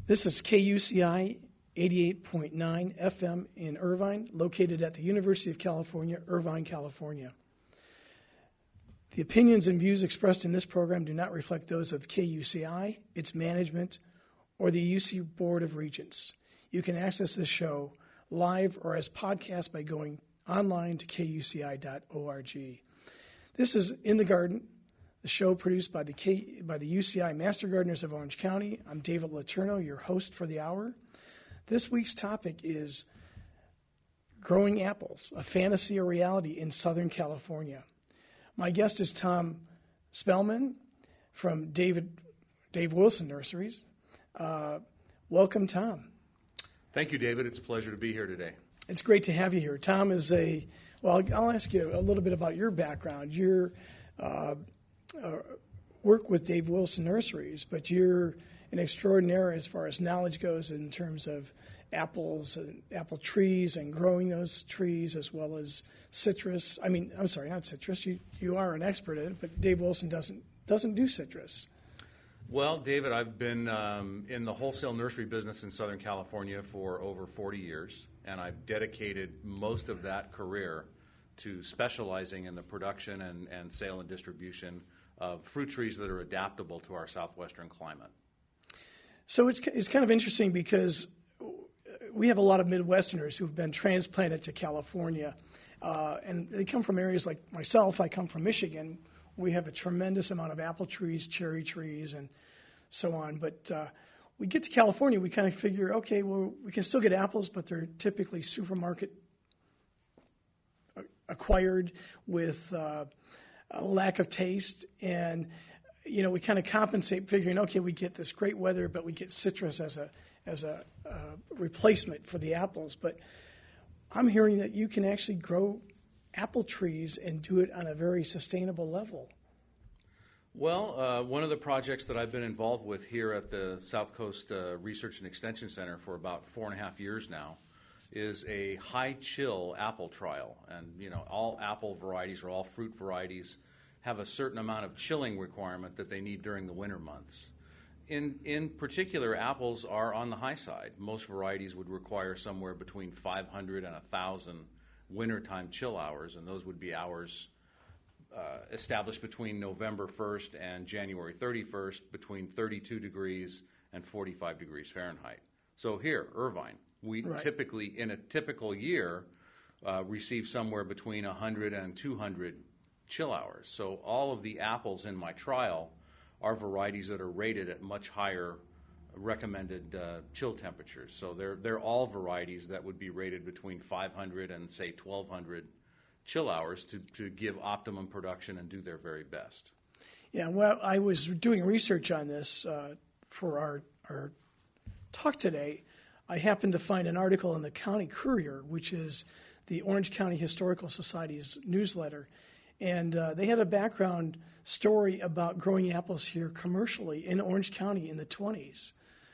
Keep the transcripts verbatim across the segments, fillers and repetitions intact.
This is K U C I eighty-eight point nine F M in Irvine, located at the University of California, Irvine, California. The opinions and views expressed in this program do not reflect those of K U C I, its management, or the U C Board of Regents. You can access this show live or as podcast by going online to K U C I dot org. This is In the Garden, the show produced by the K, by the U C I Master Gardeners of Orange County. I'm David Letourneau, your host for the hour. This week's topic is growing apples, a fantasy or reality in Southern California. My guest is Tom Spellman from David Dave Wilson Nurseries. Uh, welcome, Tom. Thank you, David. It's a pleasure to be here today. It's great to have you here. Tom is a, well, I'll ask you a little bit about your background. You're uh, uh, work with Dave Wilson Nurseries, but you're an extraordinaire as far as knowledge goes in terms of apples and apple trees and growing those trees, as well as citrus. I mean, I'm sorry, not citrus. You you are an expert in it, but Dave Wilson doesn't doesn't do citrus. Well, David, I've been um, in the wholesale nursery business in Southern California for over forty years, and I've dedicated most of that career to specializing in the production and, and sale and distribution of fruit trees that are adaptable to our southwestern climate. So it's it's kind of interesting because we have a lot of Midwesterners who've been transplanted to California, uh, and they come from areas like myself. I come from Michigan. We have a tremendous amount of apple trees, cherry trees, and so on. But uh, we get to California, we kind of figure, okay, well, we can still get apples, but they're typically supermarket acquired with uh, a lack of taste. And, you know, we kind of compensate figuring, okay, we get this great weather, but we get citrus as a as a uh, replacement for the apples. But I'm hearing that you can actually grow apple trees and do it on a very sustainable level. Well, uh, one of the projects that I've been involved with here at the South Coast uh, Research and Extension Center for about four and a half years now is a high chill apple trial. And, you know, all apple varieties or all fruit varieties have a certain amount of chilling requirement that they need during the winter months. In in particular, apples are on the high side. Most varieties would require somewhere between five hundred and one thousand wintertime chill hours, and those would be hours uh, established between November first and January thirty-first between thirty-two degrees and forty-five degrees Fahrenheit. So here, Irvine, we right. typically, in a typical year, uh, receive somewhere between one hundred and two hundred chill hours. So all of the apples in my trial are varieties that are rated at much higher recommended uh, chill temperatures. So they're they're all varieties that would be rated between five hundred and say twelve hundred chill hours to, to give optimum production and do their very best. Yeah, well, I was doing research on this uh, for our our talk today. I happened to find an article in the County Courier, which is the Orange County Historical Society's newsletter. And uh, they had a background story about growing apples here commercially in Orange County in the twenties.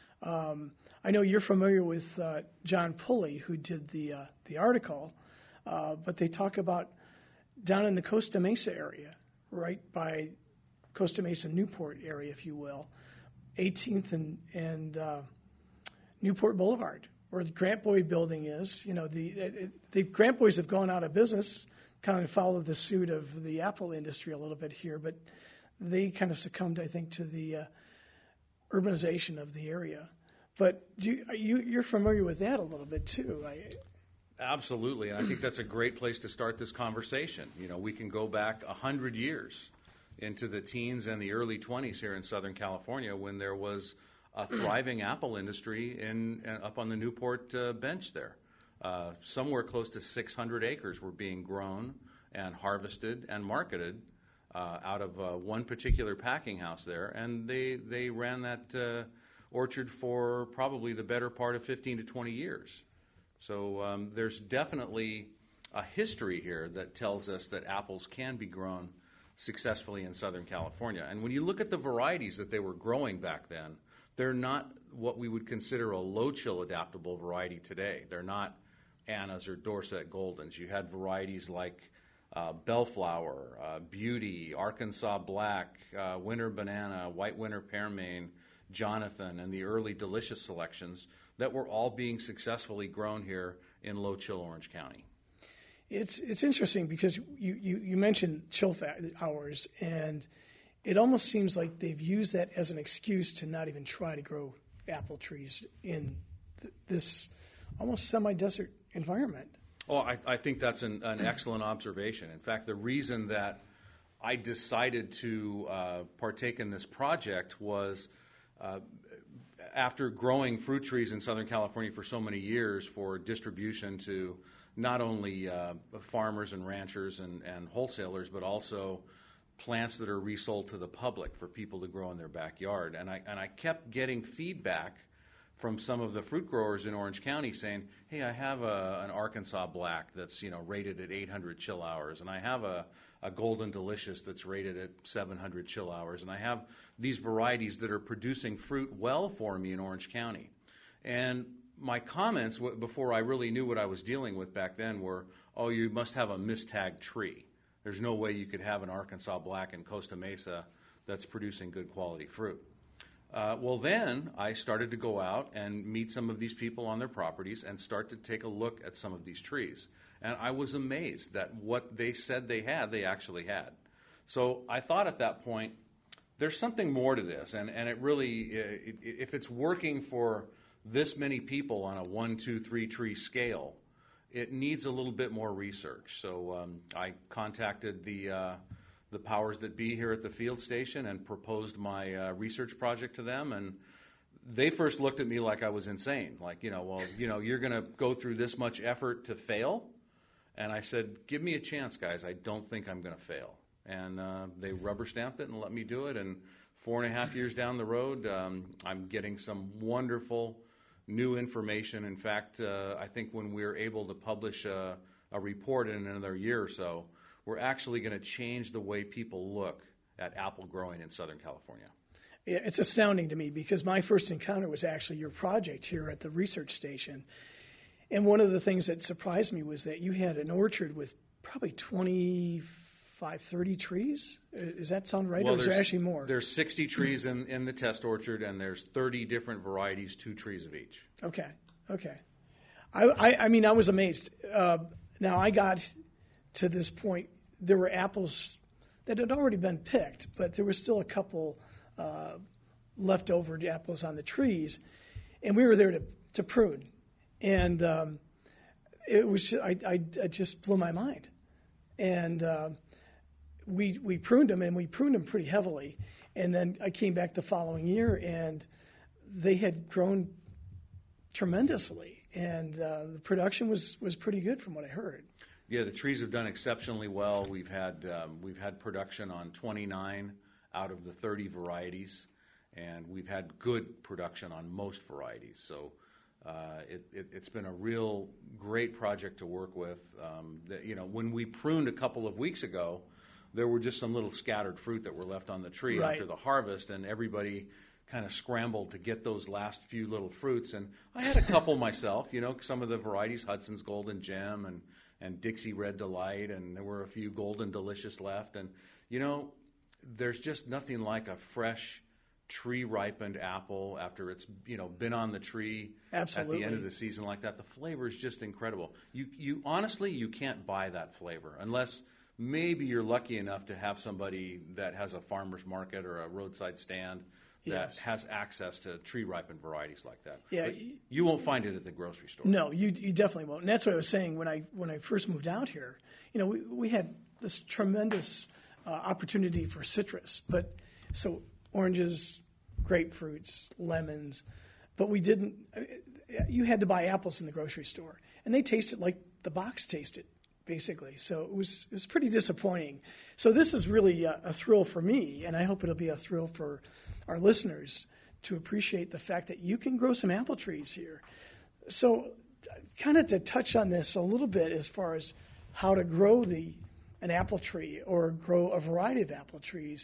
Um, I know you're familiar with uh, John Pulley, who did the uh, the article, uh, but they talk about down in the Costa Mesa area, right by Costa Mesa Newport area, if you will, eighteenth and, and uh, Newport Boulevard, where the Grant Boy building is. You know, the, it, the Grant Boys have gone out of business, kind of followed the suit of the apple industry a little bit here, but they kind of succumbed, I think, to the uh, urbanization of the area. But do you, you, you're familiar with that a little bit too. I, Absolutely, and I think that's a great place to start this conversation. You know, we can go back a hundred years into the teens and the early twenties here in Southern California when there was a thriving apple industry in uh, up on the Newport uh, bench there. Uh, somewhere close to six hundred acres were being grown and harvested and marketed uh, out of uh, one particular packing house there, and they they ran that uh, orchard for probably the better part of fifteen to twenty years. So um, there's definitely a history here that tells us that apples can be grown successfully in Southern California. And when you look at the varieties that they were growing back then, they're not what we would consider a low chill adaptable variety today. They're not Annas or Dorset Goldens. You had varieties like uh, Bellflower, uh, Beauty, Arkansas Black, uh, Winter Banana, White Winter Pearmain, Jonathan, and the early Delicious selections that were all being successfully grown here in low chill Orange County. It's it's interesting because you, you, you mentioned chill fa- hours, and it almost seems like they've used that as an excuse to not even try to grow apple trees in th- this almost semi-desert environment. Oh, I, I think that's an, an excellent observation. In fact, the reason that I decided to uh, partake in this project was uh, after growing fruit trees in Southern California for so many years for distribution to not only uh, farmers and ranchers and, and wholesalers, but also plants that are resold to the public for people to grow in their backyard. And I, and I kept getting feedback from some of the fruit growers in Orange County saying, hey, I have a, an Arkansas Black that's, you know, rated at eight hundred chill hours, and I have a, a Golden Delicious that's rated at seven hundred chill hours, and I have these varieties that are producing fruit well for me in Orange County. And my comments w- before I really knew what I was dealing with back then were, oh, you must have a mistagged tree. There's no way you could have an Arkansas Black in Costa Mesa that's producing good quality fruit. Uh, well, then I started to go out and meet some of these people on their properties and start to take a look at some of these trees. And I was amazed that what they said they had, they actually had. So I thought at that point, there's something more to this. And, and it really, it, if it's working for this many people on a one, two, three tree scale, it needs a little bit more research. So um, I contacted the uh, the powers that be here at the field station and proposed my uh, research project to them. And they first looked at me like I was insane. Like, you know, well, you know, you're going to go through this much effort to fail? And I said, give me a chance, guys. I don't think I'm going to fail. And uh, they rubber stamped it and let me do it. And four and a half years down the road, um, I'm getting some wonderful new information. In fact, uh, I think when we're able to publish a, a report in another year or so, we're actually going to change the way people look at apple growing in Southern California. Yeah, it's astounding to me because my first encounter was actually your project here at the research station. And one of the things that surprised me was that you had an orchard with probably twenty-five, thirty trees. Does that sound right, well, or is there actually more? There's sixty trees in, in the test orchard, and there's thirty different varieties, two trees of each. Okay, okay. I, I, I mean, I was amazed. Uh, now, I got to this point, there were apples that had already been picked, but there were still a couple uh, leftover apples on the trees, and we were there to, to prune. And um, it was I, I, I just blew my mind. And uh, we we pruned them, and we pruned them pretty heavily. And then I came back the following year, and they had grown tremendously, and uh, the production was, was pretty good from what I heard. Yeah, the trees have done exceptionally well. We've had um, we've had production on twenty-nine out of the thirty varieties, and we've had good production on most varieties. So uh, it, it, it's been a real great project to work with. Um, the, you know, when we pruned a couple of weeks ago, there were just some little scattered fruit that were left on the tree right. after the harvest, and everybody kind of scrambled to get those last few little fruits. And I had a couple myself, you know, some of the varieties, Hudson's Golden Gem and and Dixie Red Delight, and there were a few Golden Delicious left. And, you know, there's just nothing like a fresh tree-ripened apple after it's, you know, been on the tree Absolutely. At the end of the season like that. The flavor is just incredible. You, you honestly, you can't buy that flavor unless maybe you're lucky enough to have somebody that has a farmer's market or a roadside stand that yes. has access to tree-ripened varieties like that. Yeah, but you won't find it at the grocery store. No, you you definitely won't. And that's what I was saying when I when I first moved out here. You know, we we had this tremendous uh, opportunity for citrus, but so oranges, grapefruits, lemons, but we didn't. You had to buy apples in the grocery store, and they tasted like the box tasted, basically. So it was it was pretty disappointing. So this is really a, a thrill for me, and I hope it'll be a thrill for our listeners to appreciate the fact that you can grow some apple trees here. So kind of to touch on this a little bit as far as how to grow the an apple tree or grow a variety of apple trees,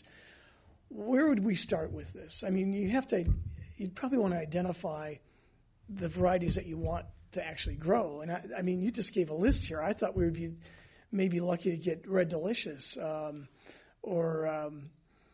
where would we start with this? I mean, you have to, you'd probably want to identify the varieties that you want to actually grow. And I, I mean, you just gave a list here. I thought we would be maybe lucky to get Red Delicious um, or um,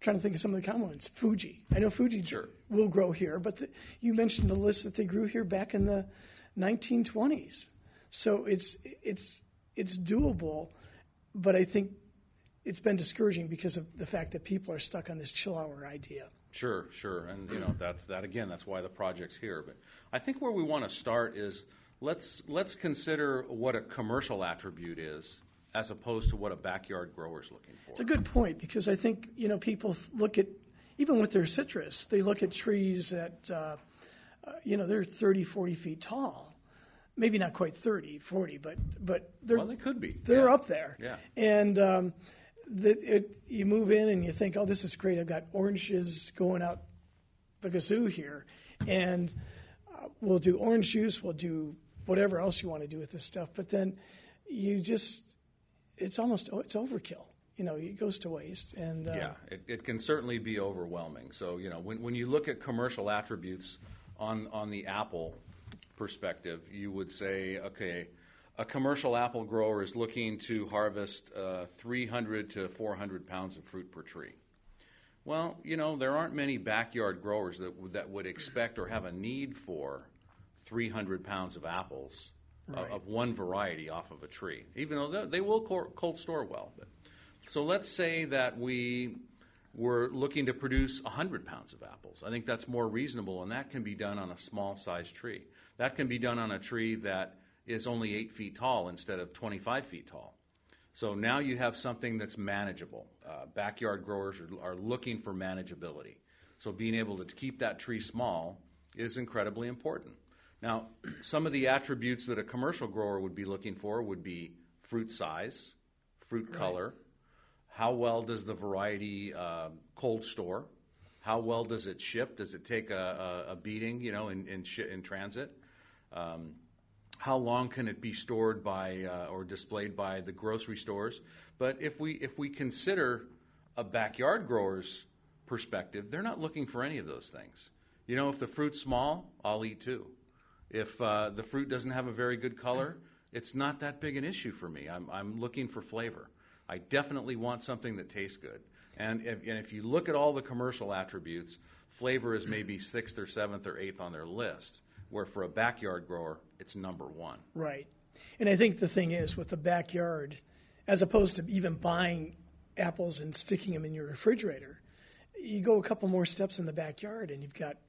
trying to think of some of the common ones. Fuji. I know Fuji Sure. will grow here, but the, you mentioned the list that they grew here back in the nineteen twenties. So it's it's it's doable, but I think it's been discouraging because of the fact that people are stuck on this chill hour idea. Sure, sure, and you know that's that again. That's why the project's here. But I think where we want to start is let's let's consider what a commercial attribute is, as opposed to what a backyard grower is looking for. It's a good point because I think you know people look at even with their citrus, they look at trees that uh, uh, you know they're thirty, forty feet tall. Maybe not quite thirty, forty, but but they're well, they could be. They're yeah. up there. Yeah. And um, that it, you move in and you think, oh, this is great. I've got oranges going out the gazoo here, and uh, we'll do orange juice. We'll do whatever else you want to do with this stuff. But then you just, it's almost it's overkill. You know, it goes to waste. And uh, yeah, it, it can certainly be overwhelming. So you know, when when you look at commercial attributes on on the apple perspective, you would say, okay, a commercial apple grower is looking to harvest uh, three hundred to four hundred pounds of fruit per tree. Well, you know, there aren't many backyard growers that w- that would expect or have a need for three hundred pounds of apples Right. uh, of one variety off of a tree, even though they, they will co- cold store well. But, so let's say that we were looking to produce one hundred pounds of apples. I think that's more reasonable, and that can be done on a small-sized tree. That can be done on a tree that is only eight feet tall instead of twenty-five feet tall. So now you have something that's manageable. Uh, backyard growers are, are looking for manageability. So being able to keep that tree small is incredibly important. Now, some of the attributes that a commercial grower would be looking for would be fruit size, fruit Right. color, how well does the variety uh, cold store, how well does it ship, does it take a, a, a beating, you know, in, in, sh- in transit, um, how long can it be stored by uh, or displayed by the grocery stores? But if we if we consider a backyard grower's perspective, they're not looking for any of those things. You know, if the fruit's small, I'll eat two. If uh, the fruit doesn't have a very good color, it's not that big an issue for me. I'm I'm looking for flavor. I definitely want something that tastes good. And if, and if you look at all the commercial attributes, flavor is maybe sixth or seventh or eighth on their list. Where for a backyard grower, it's number one. Right. And I think the thing is with the backyard, as opposed to even buying apples and sticking them in your refrigerator, you go a couple more steps in the backyard and you've got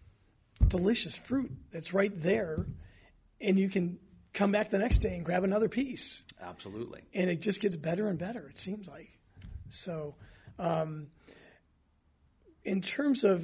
delicious fruit that's right there, and you can come back the next day and grab another piece. Absolutely. And it just gets better and better, it seems like. So um, in terms of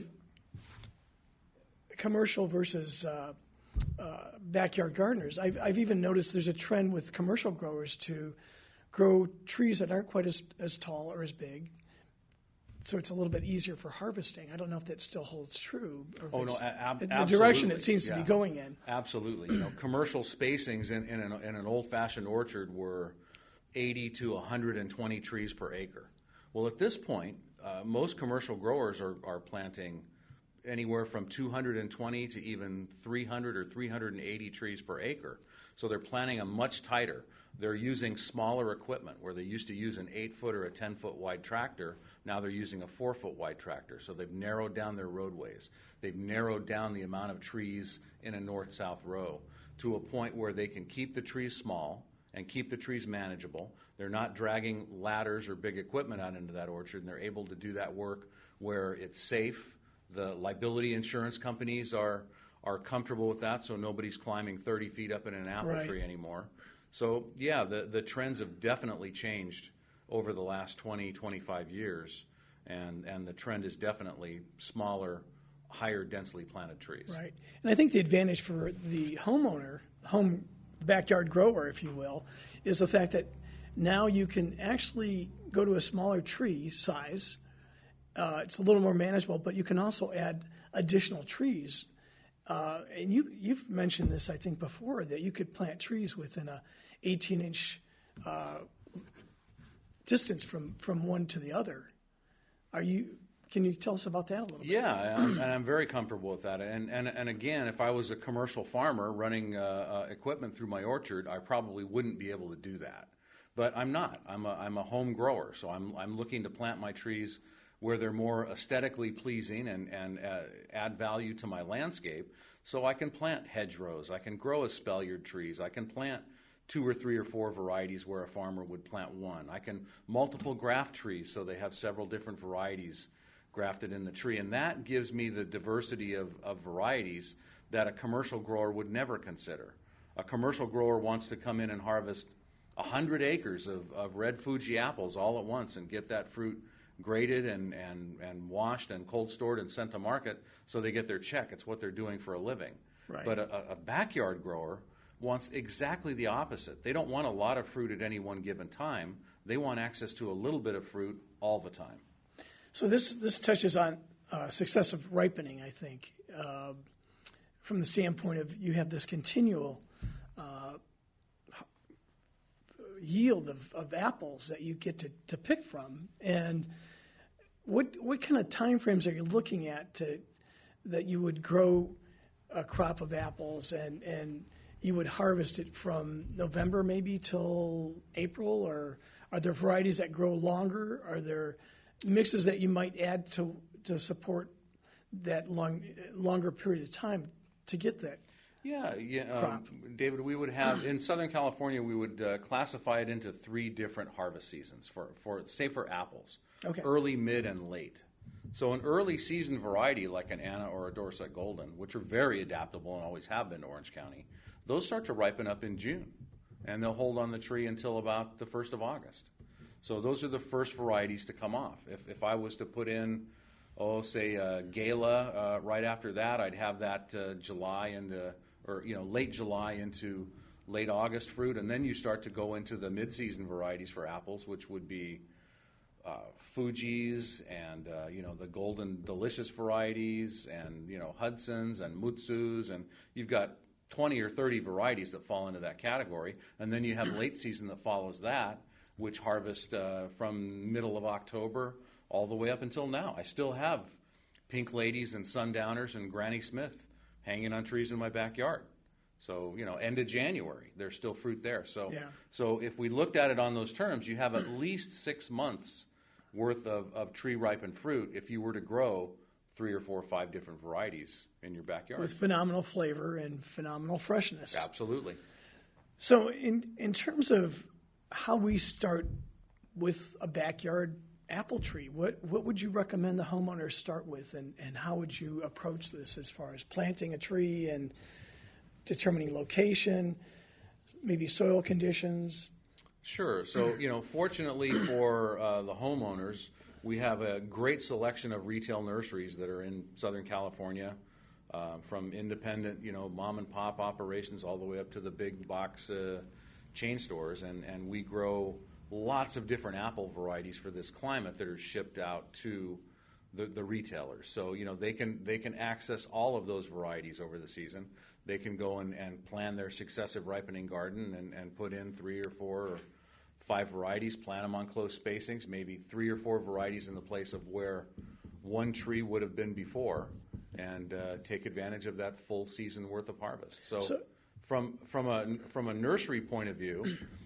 commercial versus uh, uh, backyard gardeners, I've, I've even noticed there's a trend with commercial growers to grow trees that aren't quite as, as tall or as big, so it's a little bit easier for harvesting. I don't know if that still holds true. Or if Oh, no, it's- a- ab- the absolutely. direction it seems to Yeah. be going in. Absolutely. You know, commercial spacings in, in, an, in an old-fashioned orchard were eighty to one hundred twenty trees per acre. Well, at this point, uh, most commercial growers are, are planting anywhere from two hundred twenty to even three hundred or three hundred eighty trees per acre. So they're planting them much tighter. They're using smaller equipment where they used to use an eight-foot or a ten-foot wide tractor. Now they're using a four-foot wide tractor. So they've narrowed down their roadways. They've narrowed down the amount of trees in a north-south row to a point where they can keep the trees small and keep the trees manageable. They're not dragging ladders or big equipment out into that orchard, and they're able to do that work where it's safe. The liability insurance companies are are comfortable with that, so nobody's climbing thirty feet up in an apple Right. tree anymore. So, yeah, the, the trends have definitely changed over the last twenty, twenty-five years, and, and the trend is definitely smaller, higher densely planted trees. Right. And I think the advantage for the homeowner, home backyard grower, if you will, is the fact that now you can actually go to a smaller tree size. Uh, it's a little more manageable, but you can also add additional trees. Uh, and you, you've mentioned this, I think, before, that you could plant trees within a eighteen-inch uh, distance from, from one to the other. Are you? Can you tell us about that a little bit? Yeah, I'm, and I'm very comfortable with that. And, and, and again, if I was a commercial farmer running uh, uh, equipment through my orchard, I probably wouldn't be able to do that. But I'm not. I'm a, I'm a home grower, so I'm, I'm looking to plant my trees where they're more aesthetically pleasing and, and uh, add value to my landscape. So I can plant hedgerows, I can grow espaliered trees, I can plant two or three or four varieties where a farmer would plant one. I can multiple graft trees so they have several different varieties grafted in the tree. And that gives me the diversity of, of varieties that a commercial grower would never consider. A commercial grower wants to come in and harvest one hundred acres of, of red Fuji apples all at once and get that fruit graded and, and, and washed and cold stored and sent to market so they get their check. It's what they're doing for a living. Right. But a, a backyard grower wants exactly the opposite. They don't want a lot of fruit at any one given time. They want access to a little bit of fruit all the time. So this this touches on uh, successive ripening, I think, uh, from the standpoint of you have this continual uh, yield of, of apples that you get to, to pick from. And what what kind of time frames are you looking at to that you would grow a crop of apples and, and you would harvest it from November maybe till April? Or are there varieties that grow longer? Are there mixes that you might add to to support that long longer period of time to get that? Yeah, yeah, um, David, we would have, in Southern California, we would uh, classify it into three different harvest seasons, for, for say for apples, okay. Early, mid, and late. So an early season variety like an Anna or a Dorset Golden, which are very adaptable and always have been to Orange County, those start to ripen up in June, and they'll hold on the tree until about the first of August. So those are the first varieties to come off. If, if I was to put in, oh, say uh, Gala uh, right after that, I'd have that uh, July into or you know late July into late August fruit, and then you start to go into the mid-season varieties for apples, which would be uh, Fuji's and uh, you know the Golden Delicious varieties, and you know Hudson's and Mutsu's, and you've got twenty or thirty varieties that fall into that category, and then you have late season that follows that, which harvest uh, from middle of October all the way up until now. I still have Pink Ladies and Sundowners and Granny Smith hanging on trees in my backyard. So, you know, end of January, there's still fruit there. So, yeah. so if we looked at it on those terms, you have at least six months worth of, of tree ripened fruit if you were to grow three or four or five different varieties in your backyard. With phenomenal flavor and phenomenal freshness. Absolutely. So in in terms of how we start with a backyard apple tree, what what would you recommend the homeowners start with, and, and how would you approach this as far as planting a tree and determining location, maybe soil conditions? Sure. So, you know, fortunately for uh, the homeowners, we have a great selection of retail nurseries that are in Southern California, uh, from independent, you know, mom and pop operations all the way up to the big box uh, chain stores, and, and we grow lots of different apple varieties for this climate that are shipped out to the, the retailers. So, you know, they can they can access all of those varieties over the season. They can go and, and plan their successive ripening garden and, and put in three or four or five varieties, plant them on close spacings, maybe three or four varieties in the place of where one tree would have been before, and uh, take advantage of that full season worth of harvest. So, so from from a from a nursery point of view,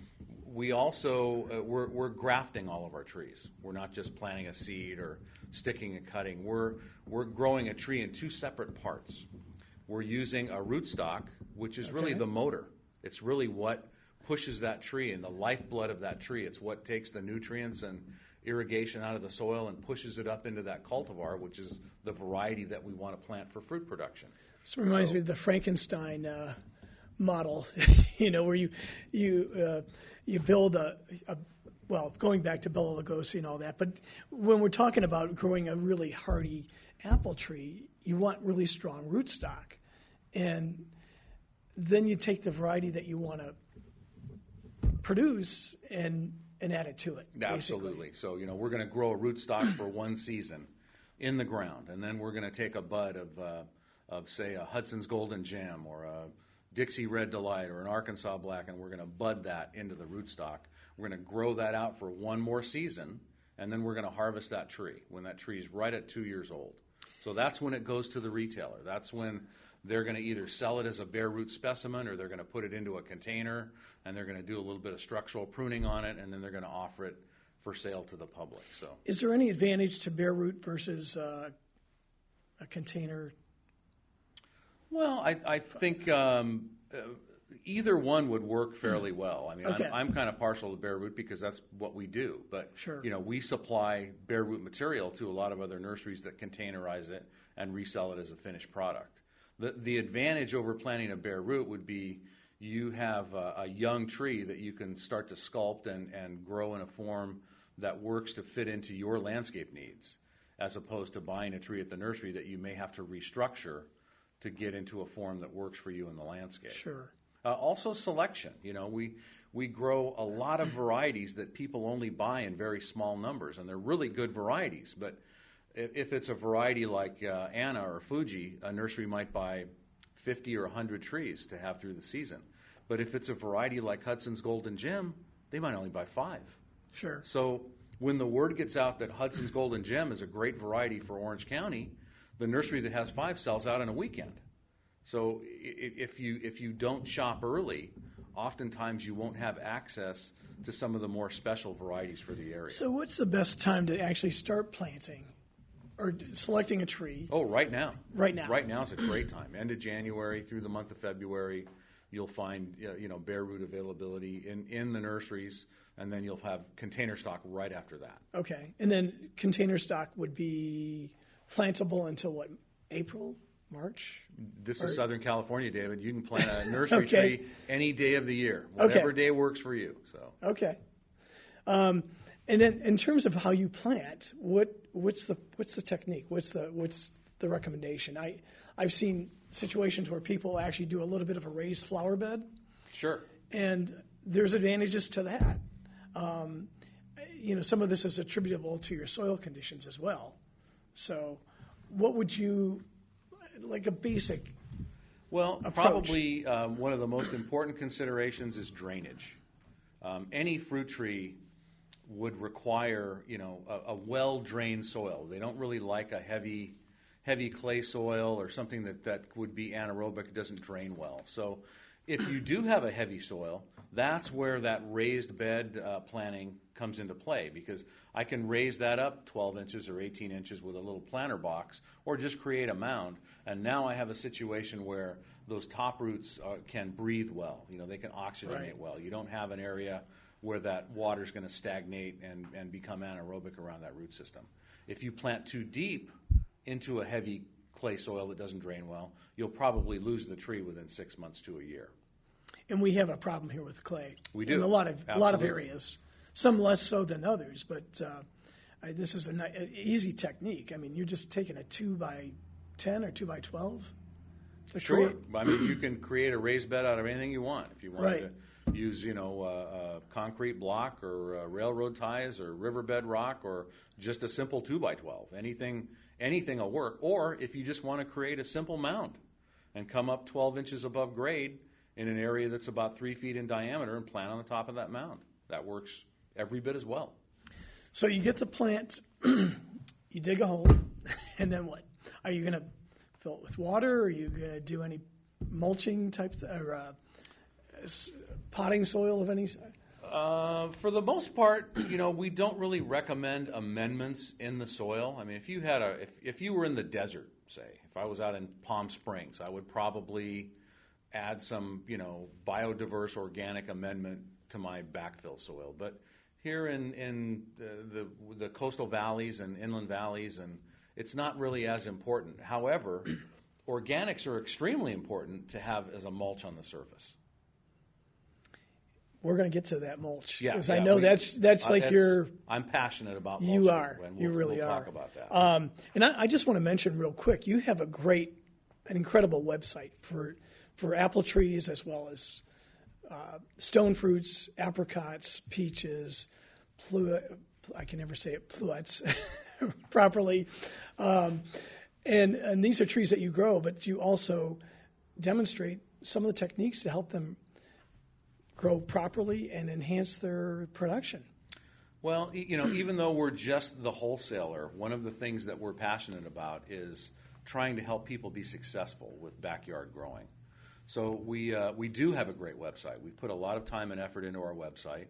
we also uh, we're, we're grafting all of our trees. We're not just planting a seed or sticking a cutting. We're we're growing a tree in two separate parts. We're using a rootstock, which is okay. really the motor. It's really what pushes that tree and the lifeblood of that tree. It's what takes the nutrients and irrigation out of the soil and pushes it up into that cultivar, which is the variety that we want to plant for fruit production. This reminds so, me of the Frankenstein uh, model, you know, where you you uh, you build a, a well, going back to Bela Lugosi and all that. But when we're talking about growing a really hardy apple tree, you want really strong rootstock, and then you take the variety that you want to produce and and add it to it. Absolutely. Basically. So, you know, we're going to grow a rootstock for one season in the ground, and then we're going to take a bud of, uh, of say, a Hudson's Golden Gem or a Dixie Red Delight or an Arkansas Black, and we're going to bud that into the rootstock. We're going to grow that out for one more season, and then we're going to harvest that tree when that tree is right at two years old. So that's when it goes to the retailer. That's when they're going to either sell it as a bare root specimen, or they're going to put it into a container, and they're going to do a little bit of structural pruning on it, and then they're going to offer it for sale to the public. So, is there any advantage to bare root versus uh, a container? Well, I, I think um, uh, either one would work fairly well. I mean, Okay. I'm, I'm kind of partial to bare root because that's what we do. But Sure. you know, we supply bare root material to a lot of other nurseries that containerize it and resell it as a finished product. The the advantage over planting a bare root would be you have a, a young tree that you can start to sculpt and, and grow in a form that works to fit into your landscape needs, as opposed to buying a tree at the nursery that you may have to restructure to get into a form that works for you in the landscape. Sure. Uh, also selection. You know, we we grow a lot of varieties that people only buy in very small numbers, and they're really good varieties. But if, if it's a variety like uh, Anna or Fuji, a nursery might buy fifty or one hundred trees to have through the season. But if it's a variety like Hudson's Golden Gem, they might only buy five. Sure. So when the word gets out that Hudson's Golden Gem is a great variety for Orange County, the nursery that has five sells out in a weekend. So if you if you don't shop early, oftentimes you won't have access to some of the more special varieties for the area. So what's the best time to actually start planting or d- selecting a tree? Oh, right now. Right now. Right now is a great time. End of January through the month of February, you'll find uh, you know bare root availability in, in the nurseries, and then you'll have container stock right after that. Okay. And then container stock would be plantable until what, April, March? This Or- is Southern California, David. You can plant a nursery Okay. tree any day of the year, whatever Okay. day works for you. So. Okay. Um, and then in terms of how you plant, what what's the what's the technique? What's the what's the recommendation? I I've seen situations where people actually do a little bit of a raised flower bed, Sure. and there's advantages to that. Um, you know, some of this is attributable to your soil conditions as well. So, what would you like a basic? Well, approach? probably um, one of the most important considerations is drainage. Um, any fruit tree would require, you know, a, a well-drained soil. They don't really like a heavy, heavy clay soil or something that, that would be anaerobic. It doesn't drain well. So, if you do have a heavy soil, that's where that raised bed uh, planting comes into play, because I can raise that up twelve inches or eighteen inches with a little planter box, or just create a mound, and now I have a situation where those top roots uh, can breathe well. You know, they can oxygenate Right. well. You don't have an area where that water's going to stagnate and, and become anaerobic around that root system. If you plant too deep into a heavy clay soil that doesn't drain well, you'll probably lose the tree within six months to a year. And we have a problem here with clay. We do. In a lot of a lot of Absolutely. areas. Some less so than others, but uh, I, this is an easy technique. I mean, you're just taking a two by ten or two by twelve to Sure. create. I mean, you can create a raised bed out of anything you want. If you want Right. to use, you know, uh, a concrete block or uh, railroad ties or riverbed rock or just a simple two by twelve, anything, anything will work. Or if you just want to create a simple mound and come up twelve inches above grade in an area that's about three feet in diameter and plant on the top of that mound, that works every bit as well. So you get the plant, you dig a hole, and then what? Are you going to fill it with water? Or are you going to do any mulching type th- or uh, s- potting soil of any sort? Uh, for the most part, you know, we don't really recommend amendments in the soil. I mean, if you had a, if, if you were in the desert, say, if I was out in Palm Springs, I would probably add some, you know, biodiverse organic amendment to my backfill soil. But here in in the the, the coastal valleys and inland valleys, and it's not really as important. However, organics are extremely important to have as a mulch on the surface. We're going to get to that mulch Yeah, because yeah, I know we- that's that's Uh, like that's- your I'm passionate about you mulching, are and we'll, you really we'll are. talk about that. Um, and I, I just want to mention real quick, you have a great, an incredible website for for apple trees as well as uh, stone fruits, apricots, peaches, plu- I can never say it, pluets properly. Um, and, and these are trees that you grow, but you also demonstrate some of the techniques to help them grow properly and enhance their production. Well, y- you know, even though we're just the wholesaler, one of the things that we're passionate about is trying to help people be successful with backyard growing. So we uh, we do have a great website. We put a lot of time and effort into our website,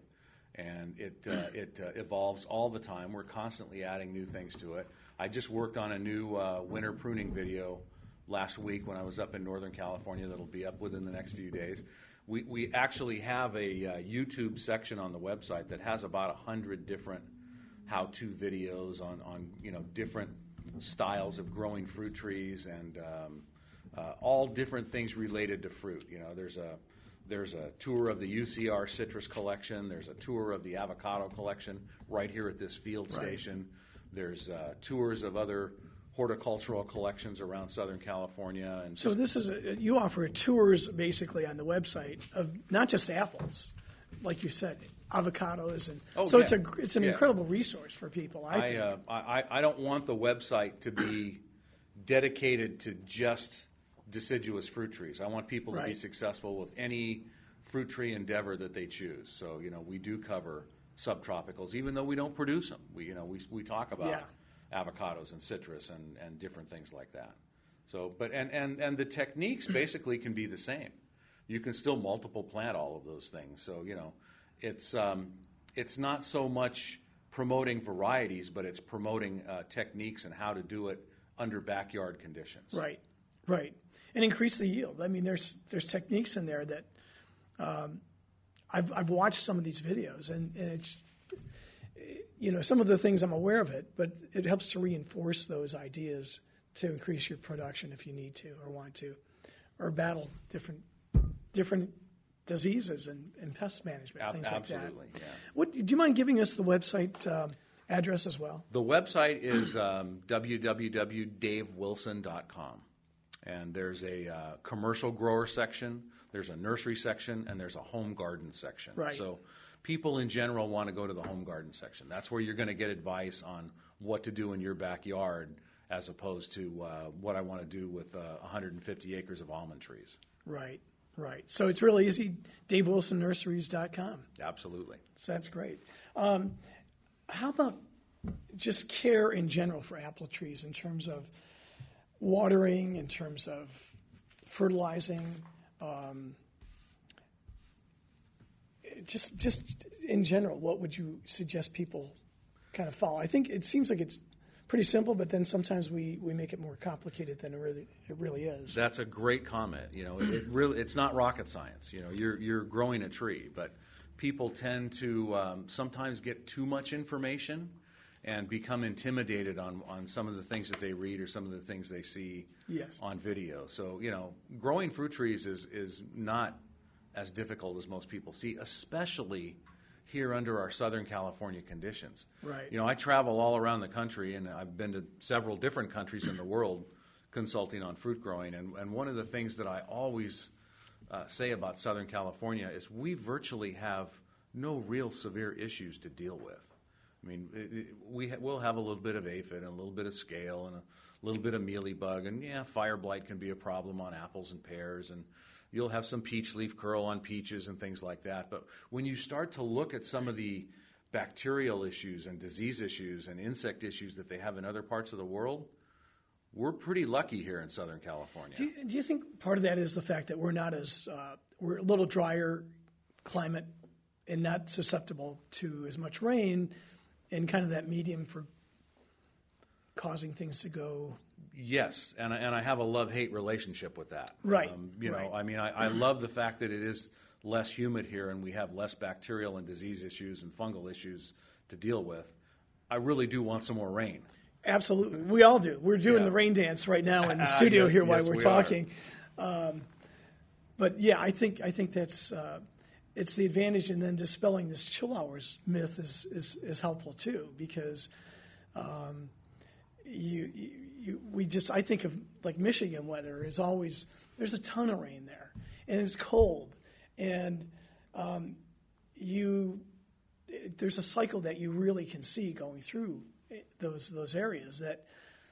and it uh, it uh, evolves all the time. We're constantly adding new things to it. I just worked on a new uh, winter pruning video last week when I was up in Northern California. That'll be up within the next few days. We we actually have a uh, YouTube section on the website that has about a hundred different how-to videos on on you know different styles of growing fruit trees and um, uh, all different things related to fruit. You know, there's a there's a tour of the U C R citrus collection. There's a tour of the avocado collection right here at this field Right. station. There's uh, tours of other horticultural collections around Southern California. And So this is a, you offer tours basically on the website of not just apples, like you said, avocados, and Oh, so yeah. it's a it's an Yeah. incredible resource for people. I, I, think. uh, I I don't want the website to be dedicated to just deciduous fruit trees. I want people to be Right. successful with any fruit tree endeavor that they choose. So you know we do cover subtropicals, even though we don't produce them. We you know we we talk about Yeah. avocados and citrus and, and different things like that. So but and, and, and the techniques basically can be the same. You can still multiple plant all of those things. So you know it's um, it's not so much promoting varieties, but it's promoting uh, techniques and how to do it under backyard conditions. Right, right, and increase the yield. I mean, there's there's techniques in there that um, I've I've watched some of these videos, and, and it's you know some of the things I'm aware of it, but it helps to reinforce those ideas to increase your production if you need to or want to, or battle different different diseases and, and pest management, Ab- things like absolutely, that. yeah. What, do you mind giving us the website um, address as well? The website is um, w w w dot dave wilson dot com, and there's a uh, commercial grower section, there's a nursery section, and there's a home garden section. Right. So people in general want to go to the home garden section. That's where you're going to get advice on what to do in your backyard as opposed to uh, what I want to do with uh, one hundred fifty acres of almond trees. Right, right. So it's really easy, dave wilson nurseries dot com. Absolutely. So that's great. Um, how about just care in general for apple trees in terms of watering, in terms of fertilizing, um, just just in general, what would you suggest people kind of follow? I think it seems like it's pretty simple, but then sometimes we, we make it more complicated than it really it really is. That's a great comment. You know, it, it really it's not rocket science. You know, you're you're growing a tree, but people tend to um, sometimes get too much information and become intimidated on, on some of the things that they read or some of the things they see Yes. on video. So, you know, growing fruit trees is, is not as difficult as most people see, especially here under our Southern California conditions. Right. You know, I travel all around the country, and I've been to several different countries in the world consulting on fruit growing. And, and one of the things that I always uh, say about Southern California is we virtually have no real severe issues to deal with. I mean, it, it, we ha- we'll have a little bit of aphid and a little bit of scale and a little bit of mealybug, and yeah, fire blight can be a problem on apples and pears, and you'll have some peach leaf curl on peaches and things like that. But when you start to look at some of the bacterial issues and disease issues and insect issues that they have in other parts of the world, we're pretty lucky here in Southern California. Do you, do you think part of that is the fact that we're not as uh, we're a little drier climate and not susceptible to as much rain, and kind of that medium for causing things to go? Yes, and I, and I have a love-hate relationship with that. Right, Um, you right. know, I mean, I, I love the fact that it is less humid here and we have less bacterial and disease issues and fungal issues to deal with. I really do want some more rain. Absolutely, we all do. We're doing Yeah. the rain dance right now in the Ah, studio yes, here while yes, we're we talking. Um, but yeah, I think I think that's uh, it's the advantage, and then dispelling this chill hours myth is is, is helpful too, because um, you, you, you we just I think of like Michigan weather is always there's a ton of rain there, and it's cold, and um, you there's a cycle that you really can see going through those those areas that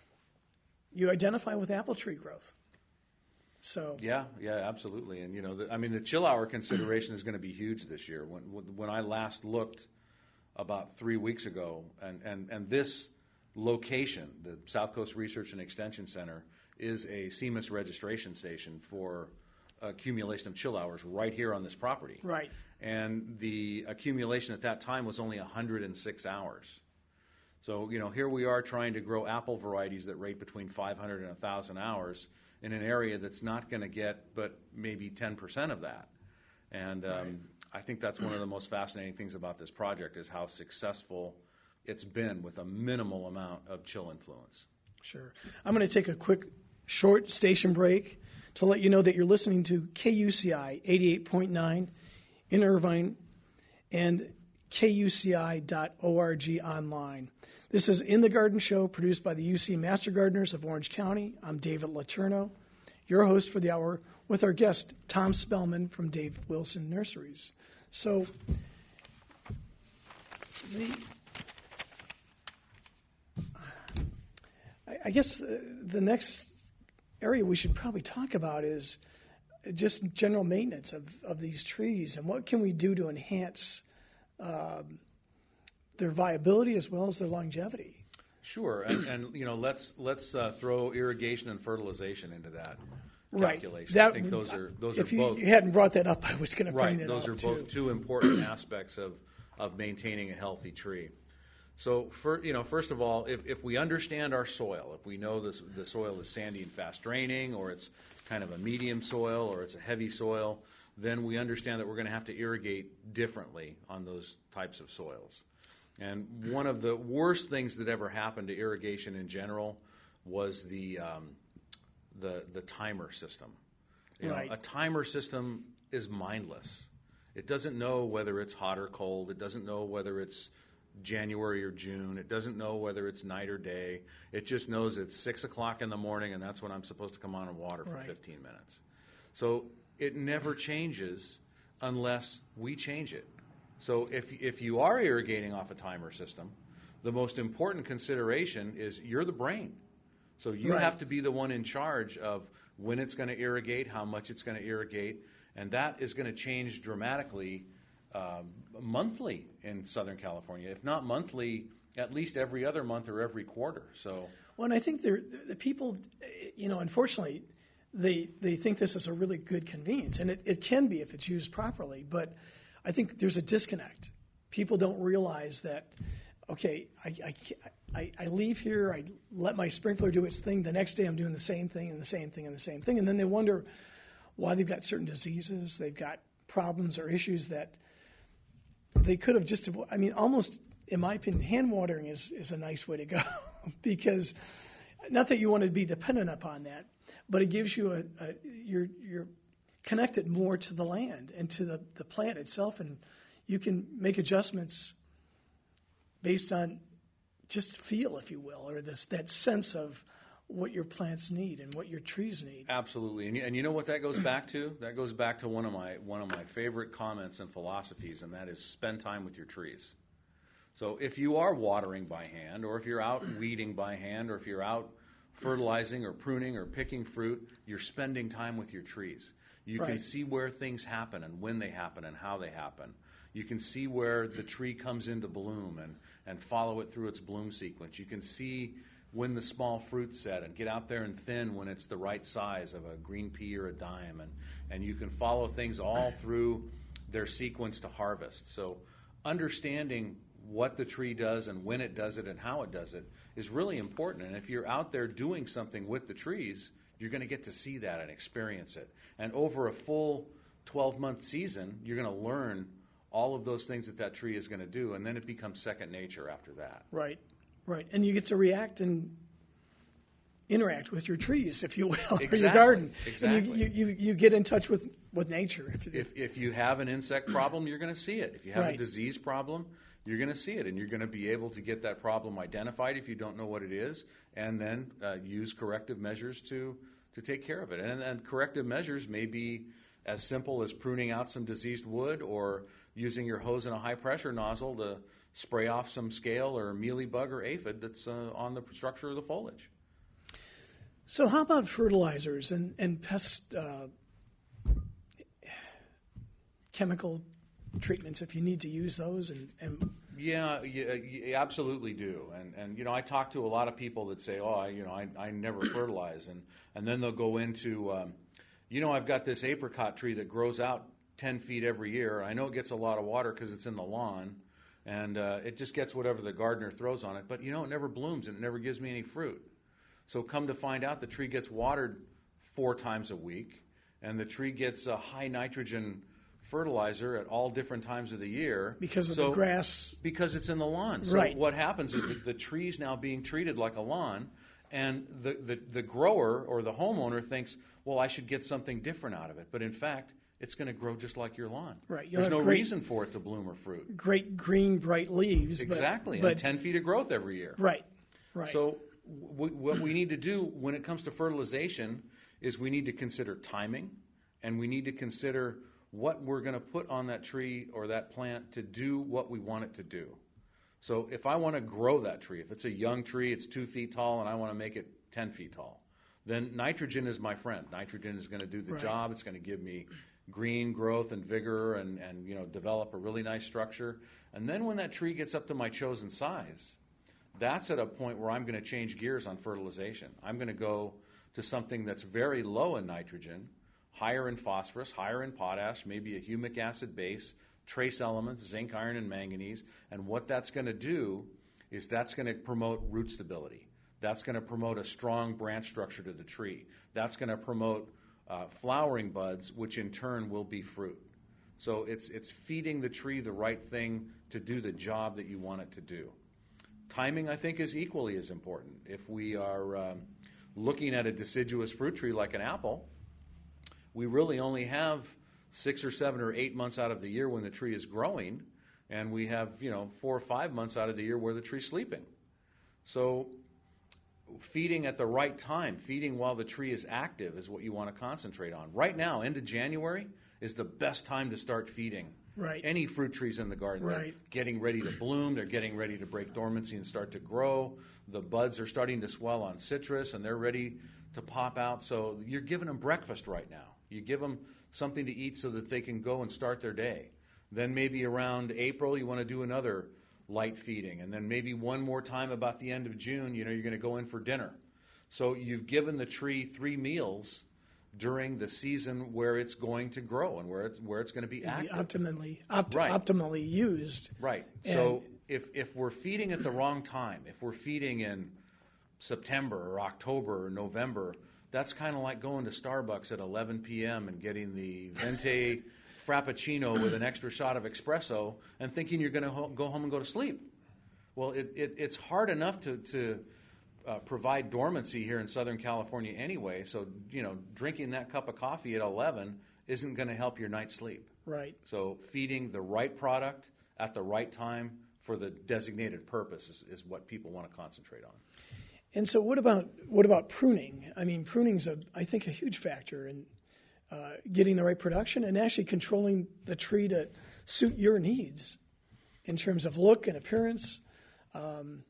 you identify with apple tree growth. So Yeah, yeah, absolutely. And you know, the, I mean, the chill hour consideration is going to be huge this year. When when I last looked about three weeks ago, and and and this location, the South Coast Research and Extension Center, is a C M I S registration station for accumulation of chill hours right here on this property. Right. And the accumulation at that time was only one hundred six hours. So, you know, here we are trying to grow apple varieties that rate between five hundred and one thousand hours in an area that's not going to get but maybe ten percent of that. And um, right. I think that's one of the most fascinating things about this project is how successful it's been with a minimal amount of chill influence. Sure. I'm going to take a quick, short station break to let you know that you're listening to K U C I eighty-eight point nine in Irvine and K U C I dot org online. This is In the Garden Show, produced by the U C Master Gardeners of Orange County. I'm David Letourneau, your host for the hour, with our guest, Tom Spellman from Dave Wilson Nurseries. So, the, I, I guess the, the next area we should probably talk about is just general maintenance of, of these trees and what can we do to enhance um, their viability as well as their longevity. Sure, and, and you know, let's let's uh, throw irrigation and fertilization into that calculation. Right. That, I think those are those if are both. If you hadn't brought that up, I was going to bring right, that those up are too. both two important aspects of of maintaining a healthy tree. So, for, you know, first of all, if, if we understand our soil, if we know this, the soil is sandy and fast draining, or it's kind of a medium soil, or it's a heavy soil, then we understand that we're going to have to irrigate differently on those types of soils. And one of the worst things that ever happened to irrigation in general was the um, the the timer system. You right. know, a timer system is mindless. It doesn't know whether it's hot or cold. It doesn't know whether it's January or June. It doesn't know whether it's night or day. It just knows it's six o'clock in the morning, and that's when I'm supposed to come on and water for right. fifteen minutes. So it never changes unless we change it. So if if you are irrigating off a timer system, the most important consideration is you're the brain. So you right. have to be the one in charge of when it's going to irrigate, how much it's going to irrigate, and that is going to change dramatically um, monthly in Southern California. If not monthly, at least every other month or every quarter. So well, and I think the people, you know, unfortunately, they they think this is a really good convenience, and it, it can be if it's used properly, but I think there's a disconnect. People don't realize that, okay, I, I, I, I leave here, I let my sprinkler do its thing, the next day I'm doing the same thing and the same thing and the same thing, and then they wonder why they've got certain diseases, they've got problems or issues that they could have just, I mean, almost, in my opinion, hand watering is, is a nice way to go because, not that you want to be dependent upon that, but it gives you a, a you're, you're connected more to the land and to the, the plant itself, and you can make adjustments based on just feel, if you will, or this that sense of what your plants need and what your trees need. Absolutely, and you, and you know what that goes back to? That goes back to one of my one of my favorite comments and philosophies, and that is spend time with your trees. So if you are watering by hand, or if you're out weeding by hand, or if you're out fertilizing or pruning or picking fruit, you're spending time with your trees. You right. can see where things happen and when they happen and how they happen. You can see where the tree comes into bloom and, and follow it through its bloom sequence. You can see when the small fruit set and get out there and thin when it's the right size of a green pea or a dime. And, and you can follow things all through their sequence to harvest. So understanding what the tree does and when it does it and how it does it is really important. And if you're out there doing something with the trees, you're going to get to see that and experience it. And over a full twelve-month season, you're going to learn all of those things that that tree is going to do, and then it becomes second nature after that. Right, right. And you get to react and interact with your trees, if you will, exactly. or your garden. Exactly. And you, you, you, you get in touch with, with nature. If, if, if you have an insect problem, you're going to see it. If you have right. a disease problem, you're going to see it, and you're going to be able to get that problem identified if you don't know what it is, and then uh, use corrective measures to to take care of it. And, and corrective measures may be as simple as pruning out some diseased wood or using your hose and a high-pressure nozzle to spray off some scale or mealybug or aphid that's uh, on the structure of the foliage. So how about fertilizers and, and pest uh, chemical treatments, if you need to use those? And, and Yeah, you, you absolutely do. And, and, you know, I talk to a lot of people that say, oh, I, you know, I, I never fertilize. And, and then they'll go into, um, you know, I've got this apricot tree that grows out ten feet every year. I know it gets a lot of water because it's in the lawn, and uh, it just gets whatever the gardener throws on it. But, you know, it never blooms and it never gives me any fruit. So come to find out, the tree gets watered four times a week, and the tree gets a high nitrogen fertilizer at all different times of the year. Because of so, the grass. Because it's in the lawn. So right. what happens is that the tree's now being treated like a lawn, and the, the, the grower or the homeowner thinks, well, I should get something different out of it. But in fact, it's going to grow just like your lawn. Right. You'll There's no great, reason for it to bloom or fruit. Great green, bright leaves. Exactly, but, and ten feet of growth every year. Right, right. So w- what we need to do when it comes to fertilization is we need to consider timing, and we need to consider what we're going to put on that tree or that plant to do what we want it to do. So if I want to grow that tree, if it's a young tree, it's two feet tall, and I want to make it ten feet tall, then nitrogen is my friend. Nitrogen is going to do the right. job. It's going to give me green growth and vigor and, and you know develop a really nice structure. And then when that tree gets up to my chosen size, that's at a point where I'm going to change gears on fertilization. I'm going to go to something that's very low in nitrogen, higher in phosphorus, higher in potash, maybe a humic acid base, trace elements, zinc, iron, and manganese. And what that's going to do is that's going to promote root stability. That's going to promote a strong branch structure to the tree. That's going to promote uh, flowering buds, which in turn will be fruit. So it's it's feeding the tree the right thing to do the job that you want it to do. Timing, I think, is equally as important. If we are um, looking at a deciduous fruit tree like an apple, we really only have six or seven or eight months out of the year when the tree is growing, and we have, you know, four or five months out of the year where the tree's sleeping. So feeding at the right time, feeding while the tree is active is what you want to concentrate on. Right now, end of January is the best time to start feeding right. any fruit trees in the garden. Right. They're getting ready to bloom. They're getting ready to break dormancy and start to grow. The buds are starting to swell on citrus, and they're ready to pop out. So you're giving them breakfast right now. You give them something to eat so that they can go and start their day. Then maybe around April, you want to do another light feeding. And then maybe one more time about the end of June, you know, you're going to go in for dinner. So you've given the tree three meals during the season where it's going to grow and where it's where it's going to be active. Be optimally, opt- right. optimally used. Right. And so if if we're feeding at the wrong time, if we're feeding in September or October or November, that's kind of like going to Starbucks at eleven p.m. and getting the Venti Frappuccino with an extra shot of espresso and thinking you're going to ho- go home and go to sleep. Well, it, it, it's hard enough to, to uh, provide dormancy here in Southern California anyway, so, you know, drinking that cup of coffee at eleven isn't going to help your night's sleep. Right. So feeding the right product at the right time for the designated purpose is, is what people want to concentrate on. And so what about what about pruning? I mean, pruning's a I think a huge factor in uh, getting the right production and actually controlling the tree to suit your needs in terms of look and appearance. Um,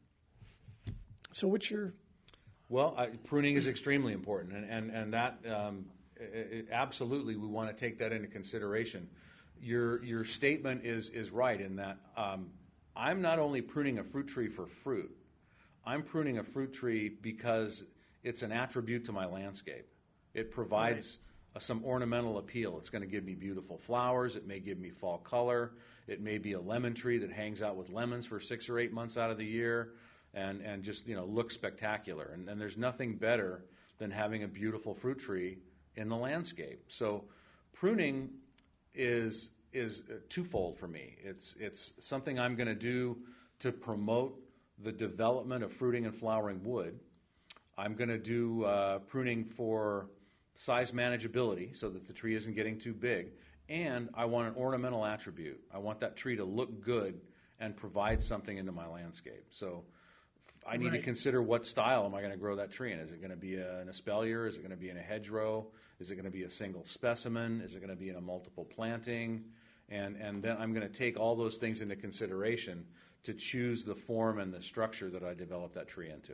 so what's your well, I, pruning is extremely important, and and and that um, it, it, absolutely we want to take that into consideration. Your your statement is is right in that um, I'm not only pruning a fruit tree for fruit. I'm pruning a fruit tree because it's an attribute to my landscape. It provides right. uh, some ornamental appeal. It's going to give me beautiful flowers. It may give me fall color. It may be a lemon tree that hangs out with lemons for six or eight months out of the year and, and just, you know, looks spectacular. And, and there's nothing better than having a beautiful fruit tree in the landscape. So pruning is is twofold for me. It's it's something I'm going to do to promote the development of fruiting and flowering wood. I'm going to do uh, pruning for size manageability so that the tree isn't getting too big. And I want an ornamental attribute. I want that tree to look good and provide something into my landscape. So I need right. to consider what style am I going to grow that tree in. Is it going to be a, an espalier? Is it going to be in a hedgerow? Is it going to be a single specimen? Is it going to be in a multiple planting? And, and then I'm going to take all those things into consideration to choose the form and the structure that I develop that tree into.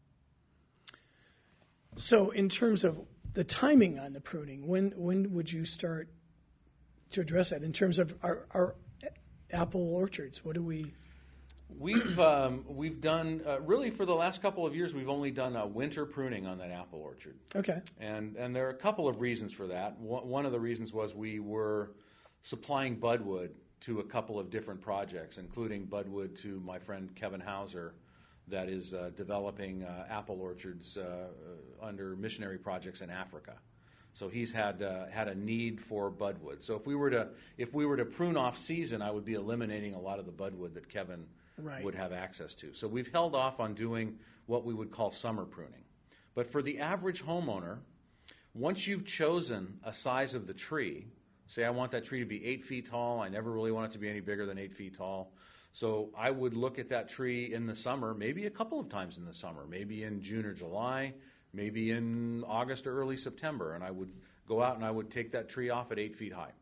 So in terms of the timing on the pruning, when when would you start to address that in terms of our, our apple orchards? What do we We've um, we've done uh, really for the last couple of years. We've only done uh, winter pruning on that apple orchard. Okay. And and there are a couple of reasons for that. One, one of the reasons was we were supplying budwood to a couple of different projects, including budwood to my friend Kevin Hauser, that is uh, developing uh, apple orchards uh, under missionary projects in Africa. So he's had uh, had a need for budwood. So if we were to if we were to prune off season, I would be eliminating a lot of the budwood that Kevin right. would have access to. So we've held off on doing what we would call summer pruning. But for the average homeowner, once you've chosen a size of the tree, say I want that tree to be eight feet tall, I never really want it to be any bigger than eight feet tall. So I would look at that tree in the summer, maybe a couple of times in the summer, maybe in June or July, maybe in August or early September, and I would go out and I would take that tree off at eight feet high.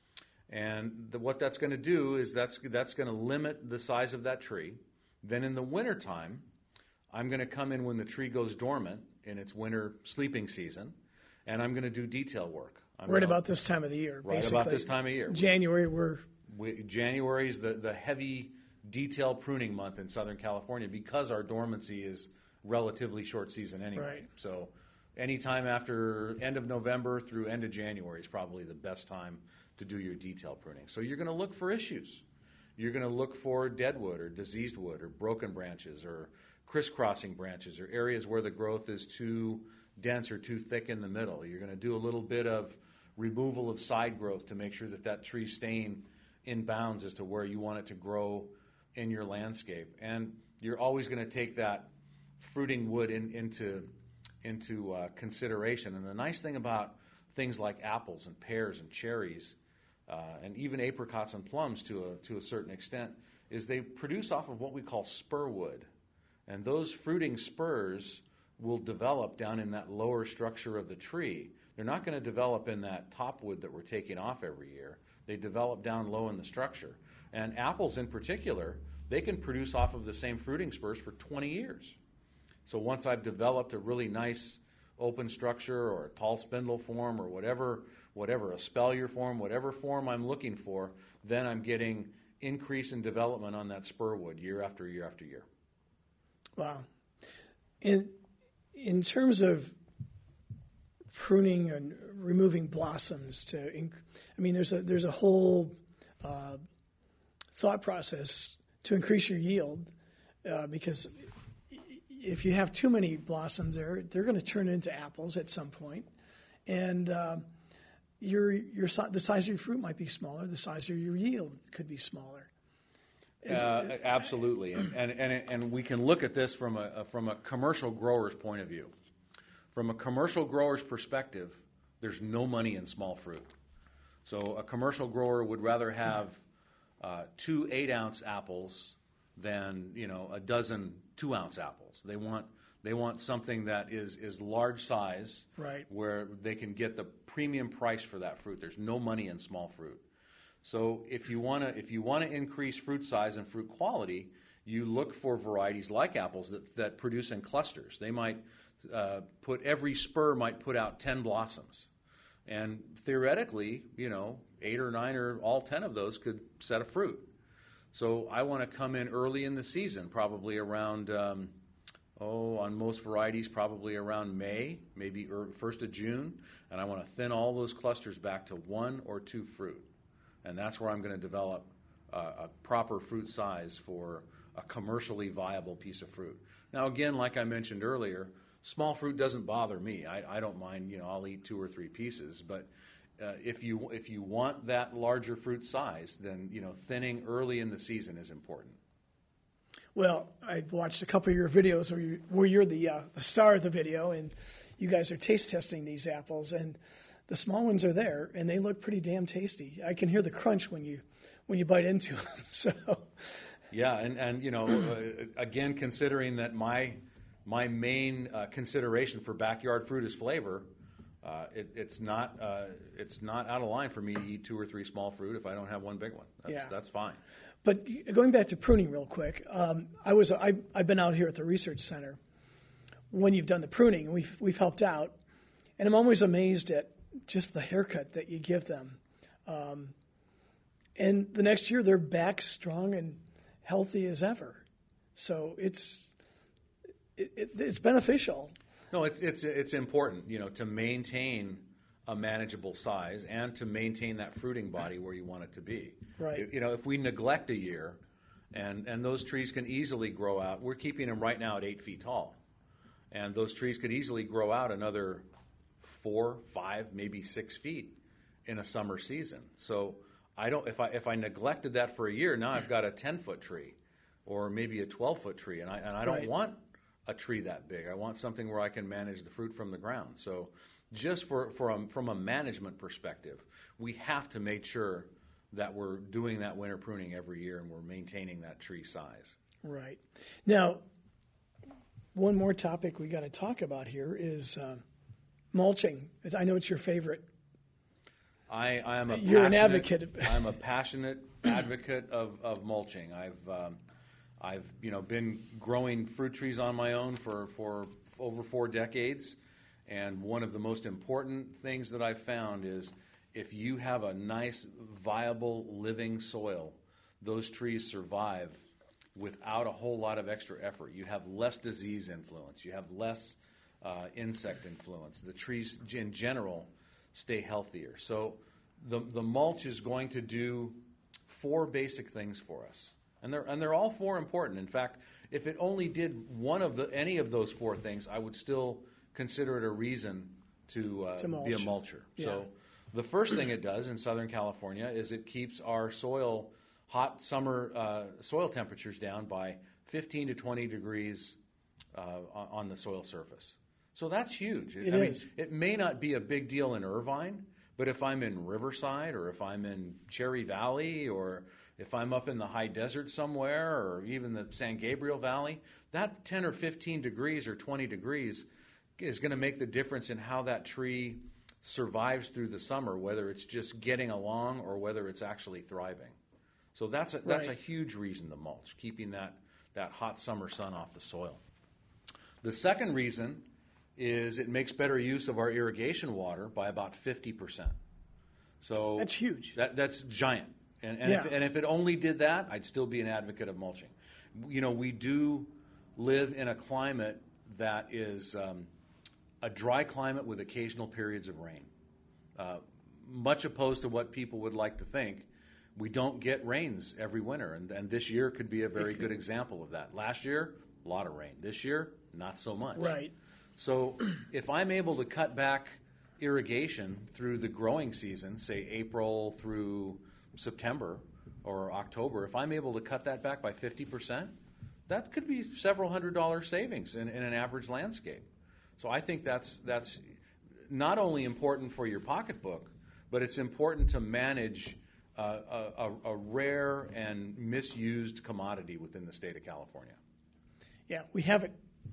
And the, what that's going to do is that's that's going to limit the size of that tree. Then in the wintertime, I'm going to come in when the tree goes dormant in its winter sleeping season, and I'm going to do detail work. I'm right gonna, about this time of the year, right basically. about this time of year. January, we're... We, January is the, the heavy detail pruning month in Southern California because our dormancy is relatively short season anyway. Right. So anytime after end of November through end of January is probably the best time to do your detail pruning. So you're going to look for issues. You're going to look for dead wood or diseased wood or broken branches or crisscrossing branches or areas where the growth is too dense or too thick in the middle. You're going to do a little bit of removal of side growth to make sure that that tree's staying in bounds as to where you want it to grow in your landscape. And you're always going to take that fruiting wood in, into, into uh, consideration. And the nice thing about things like apples and pears and cherries uh, and even apricots and plums to a, to a certain extent is they produce off of what we call spur wood. And those fruiting spurs will develop down in that lower structure of the tree. They're not going to develop in that top wood that we're taking off every year. They develop down low in the structure. And apples in particular, they can produce off of the same fruiting spurs for twenty years. So once I've developed a really nice open structure or a tall spindle form or whatever, whatever, a spellier form, whatever form I'm looking for, then I'm getting increase in development on that spur wood year after year after year. Wow. In, in terms of pruning and removing blossoms to, inc- I mean, there's a there's a whole uh, thought process to increase your yield uh, because if you have too many blossoms there, they're going to turn into apples at some point, and uh, your your the size of your fruit might be smaller. The size of your yield could be smaller. Uh, absolutely, and, and and and we can look at this from a from a commercial grower's point of view. From a commercial grower's perspective, there's no money in small fruit. So a commercial grower would rather have uh, two eight-ounce apples than you know a dozen two-ounce apples. They want they want something that is is large size, right, where they can get the premium price for that fruit. There's no money in small fruit. So if you want to if you want to increase fruit size and fruit quality, you look for varieties like apples that, that produce in clusters. They might uh, put every spur might put out ten blossoms, and theoretically, you know, eight or nine or all ten of those could set a fruit. So I want to come in early in the season, probably around um, oh on most varieties probably around May, maybe first of June, and I want to thin all those clusters back to one or two fruit. And that's where I'm going to develop uh, a proper fruit size for a commercially viable piece of fruit. Now, again, like I mentioned earlier, small fruit doesn't bother me. I, I don't mind, you know, I'll eat two or three pieces. But uh, if you if you want that larger fruit size, then, you know, thinning early in the season is important. Well, I've watched a couple of your videos where, you, where you're the, uh, the star of the video, and you guys are taste testing these apples, and the small ones are there, and they look pretty damn tasty. I can hear the crunch when you when you bite into them. So, yeah, and, and you know, uh, again, considering that my my main uh, consideration for backyard fruit is flavor, uh, it, it's not uh, it's not out of line for me to eat two or three small fruit if I don't have one big one. That's, yeah. that's fine. But going back to pruning real quick, um, I was I, I've been out here at the research center when you've done the pruning, and we've we've helped out, and I'm always amazed at just the haircut that you give them. Um, and the next year they're back strong and, healthy as ever. So it's it, it, it's beneficial. No, it's it's it's important, you know, to maintain a manageable size and to maintain that fruiting body where you want it to be. Right. You know, if we neglect a year, and and those trees can easily grow out. We're keeping them right now at eight feet tall, and those trees could easily grow out another four, five, maybe six feet in a summer season. So I don't. If I if I neglected that for a year, now I've got a ten-foot tree, or maybe a twelve-foot tree, and I and I don't Right. want a tree that big. I want something where I can manage the fruit from the ground. So just for, for a, from a management perspective, we have to make sure that we're doing that winter pruning every year and we're maintaining that tree size. Right. Now, one more topic we got to talk about here is uh, mulching. I know it's your favorite. I, I am a You're an passionate- advocate. I'm a passionate advocate of, of mulching. I've um, I've you know been growing fruit trees on my own for, for over four decades, and one of the most important things that I've found is if you have a nice, viable, living soil, those trees survive without a whole lot of extra effort. You have less disease influence. You have less uh, insect influence. The trees, in general, stay healthier. So the the mulch is going to do four basic things for us, and they're and they're all four important. In fact, if it only did one of the any of those four things, I would still consider it a reason to, uh, To mulch. be a mulcher. Yeah. So the first thing it does in Southern California is it keeps our soil hot summer uh, soil temperatures down by fifteen to twenty degrees uh, on on the soil surface. So that's huge. It I mean, is. it may not be a big deal in Irvine, but if I'm in Riverside or if I'm in Cherry Valley or if I'm up in the high desert somewhere or even the San Gabriel Valley, that ten or fifteen degrees or twenty degrees is going to make the difference in how that tree survives through the summer, whether it's just getting along or whether it's actually thriving. So that's a, that's Right. a huge reason to mulch, keeping that, that hot summer sun off the soil. The second reason is it makes better use of our irrigation water by about fifty percent. So That's huge. That, that's giant. And, and, Yeah. if, and if it only did that, I'd still be an advocate of mulching. You know, we do live in a climate that is um, a dry climate with occasional periods of rain. Uh, much opposed to what people would like to think, we don't get rains every winter, and, and this year could be a very good example of that. Last year, a lot of rain. This year, not so much. Right. So if I'm able to cut back irrigation through the growing season, say April through September or October, if I'm able to cut that back by fifty percent, that could be several hundred dollar savings in, in an average landscape. So I think that's that's not only important for your pocketbook, but it's important to manage uh, a, a, a rare and misused commodity within the state of California. Yeah, we have it,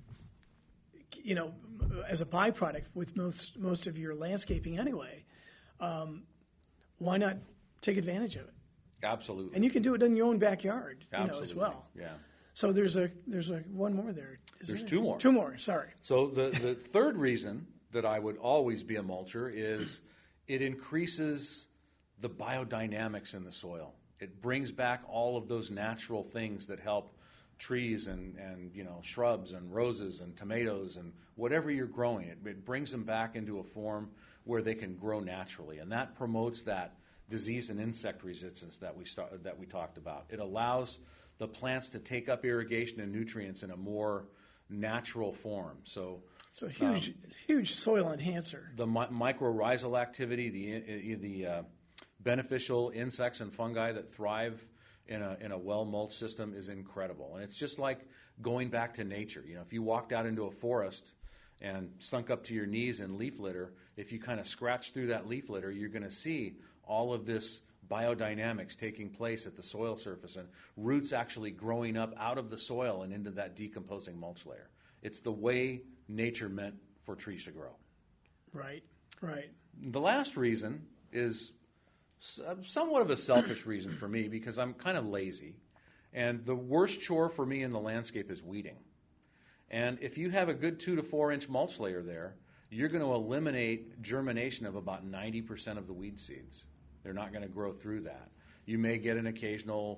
you know, as a byproduct with most most of your landscaping anyway. Um, why not take advantage of it? Absolutely. And you can do it in your own backyard, you Absolutely. know, as well. Yeah. So there's a there's a one more there. isn't There's there? two more. Two more. Sorry. So the, the third reason that I would always be a mulcher is it increases the biodynamics in the soil. It brings back all of those natural things that help trees and, and you know shrubs and roses and tomatoes and whatever you're growing. It, it brings them back into a form where they can grow naturally, and that promotes that disease and insect resistance that we start, that we talked about. It allows the plants to take up irrigation and nutrients in a more natural form. So So huge Um, huge soil enhancer. the mi- mycorrhizal activity, the the uh, beneficial insects and fungi that thrive in a in a well mulched system is incredible. And it's just like going back to nature. You know, if you walked out into a forest and sunk up to your knees in leaf litter, if you kind of scratch through that leaf litter, you're going to see all of this biodynamics taking place at the soil surface and roots actually growing up out of the soil and into that decomposing mulch layer. It's the way nature meant for trees to grow. Right. Right. The last reason is s- somewhat of a selfish reason for me because I'm kind of lazy. And the worst chore for me in the landscape is weeding. And if you have a good two to four inch mulch layer there, you're going to eliminate germination of about ninety percent of the weed seeds. They're not going to grow through that. You may get an occasional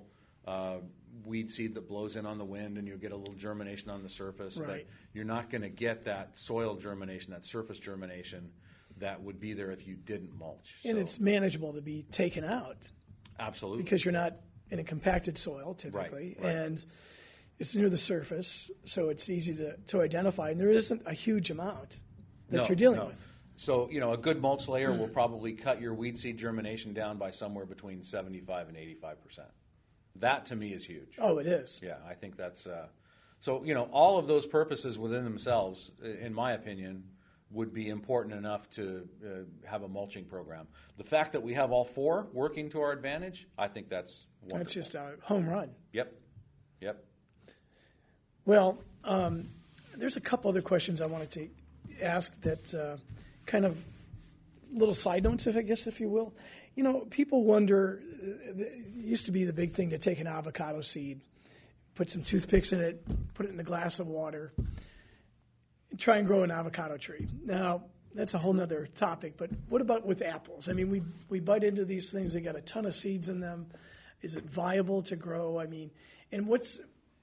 uh, weed seed that blows in on the wind, and you'll get a little germination on the surface. Right. But you're not going to get that soil germination, that surface germination that would be there if you didn't mulch. And so, it's manageable to be taken out. Absolutely. Because you're not in a compacted soil typically, right, right. and it's near the surface, so it's easy to, to identify. And there isn't a huge amount that no, you're dealing no. with. So, you know, a good mulch layer will probably cut your weed seed germination down by somewhere between seventy-five and eighty-five percent. That, to me, is huge. Oh, it is. Yeah, I think that's uh, so. You know, all of those purposes within themselves, in my opinion, would be important enough to uh, have a mulching program. The fact that we have all four working to our advantage, I think that's wonderful. That's just a home run. Yep. Yep. Well, um, there's a couple other questions I wanted to ask that uh, kind of little side notes, if I guess, if you will. You know, people wonder, uh, it used to be the big thing to take an avocado seed, put some toothpicks in it, put it in a glass of water, and try and grow an avocado tree. Now, that's a whole nother topic, but what about with apples? I mean, we we bite into these things, they got a ton of seeds in them. Is it viable to grow? I mean, and what's,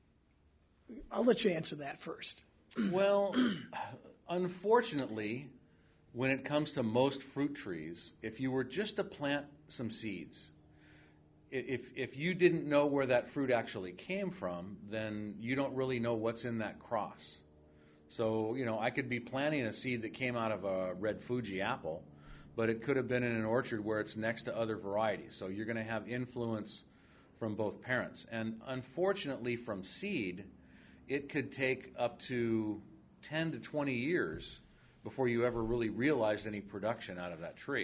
I'll let you answer that first. Well, unfortunately, when it comes to most fruit trees, if you were just to plant some seeds, if if you didn't know where that fruit actually came from, then you don't really know what's in that cross. So, you know, I could be planting a seed that came out of a red Fuji apple, but it could have been in an orchard where it's next to other varieties. So you're going to have influence from both parents. And unfortunately, from seed, it could take up to ten to twenty years before you ever really realized any production out of that tree.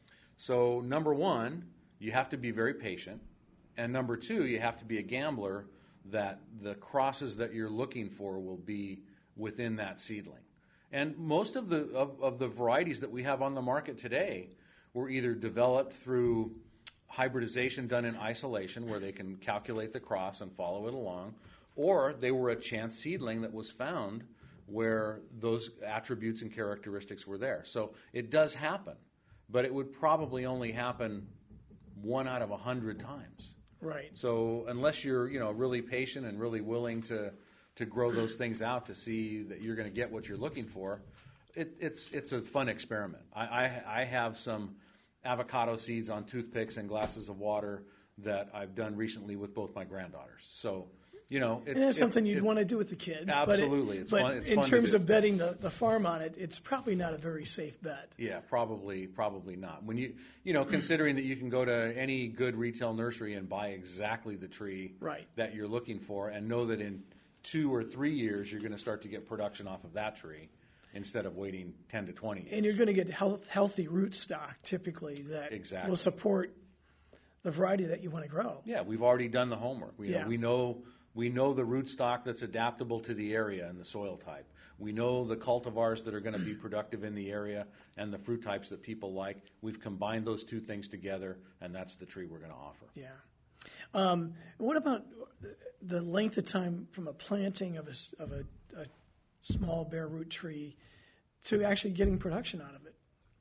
So number one, you have to be very patient. And number two, you have to be a gambler that the crosses that you're looking for will be within that seedling. And most of the of, of the varieties that we have on the market today were either developed through hybridization done in isolation, where they can calculate the cross and follow it along, or they were a chance seedling that was found where those attributes and characteristics were there. So it does happen, but it would probably only happen one out of a hundred times. Right. So unless you're, you know, really patient and really willing to, to grow those things out to see that you're going to get what you're looking for, it, it's it's a fun experiment. I, I I have some avocado seeds on toothpicks and glasses of water that I've done recently with both my granddaughters. So, you know, it, and that's it's something you'd it, want to do with the kids. Absolutely, but it, it's but fun. It's in fun terms to do. of betting the, the farm on it, it's probably not a very safe bet. Yeah, probably, probably not. When you, you know, considering that you can go to any good retail nursery and buy exactly the tree right. that you're looking for, and know that in two or three years you're going to start to get production off of that tree, instead of waiting ten to twenty years. And you're going to get health, healthy root stock typically that exactly. will support the variety that you want to grow. Yeah, we've already done the homework. We, yeah. know, we know we know the root stock that's adaptable to the area and the soil type. We know the cultivars that are going to be productive in the area and the fruit types that people like. We've combined those two things together, and that's the tree we're going to offer. Yeah. Um, what about the length of time from a planting of a, of a, a small bare root tree to actually getting production out of it?